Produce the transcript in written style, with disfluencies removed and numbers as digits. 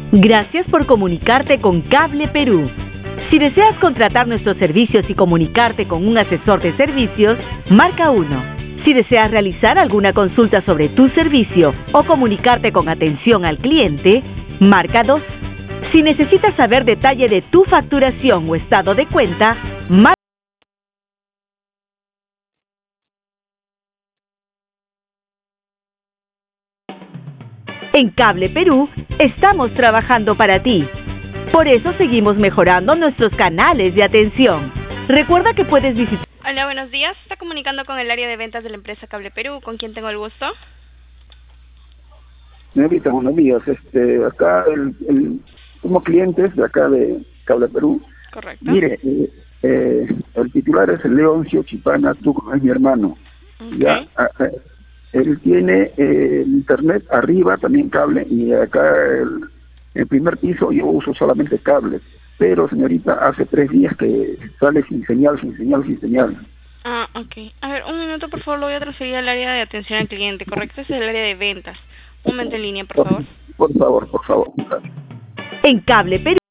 Gracias por comunicarte con Cable Perú. Si deseas contratar nuestros servicios y comunicarte con un asesor de servicios, marca 1. Si deseas realizar alguna consulta sobre tu servicio o comunicarte con atención al cliente, marca 2. Si necesitas saber detalle de tu facturación o estado de cuenta, marca. En Cable Perú estamos trabajando para ti. Por eso seguimos mejorando nuestros canales de atención. Recuerda que puedes visitar... Hola, buenos días. Está comunicando con el área de ventas de la empresa Cable Perú. ¿Con quién tengo el gusto? Señorita, buenos días. Acá somos clientes de acá de Cable Perú. Correcto. Mire, el titular es el Leoncio Chipana Tuco, es mi hermano. Okay. Ya, él tiene internet arriba, también cable, y acá el primer piso yo uso solamente cable. Pero, señorita, hace 3 días que sale sin señal. Ah, ok. A ver, un minuto, por favor, lo voy a transferir al área de atención al cliente, ¿correcto? Es el área de ventas. Un momento en línea, por favor. Por favor. En Cable Perú.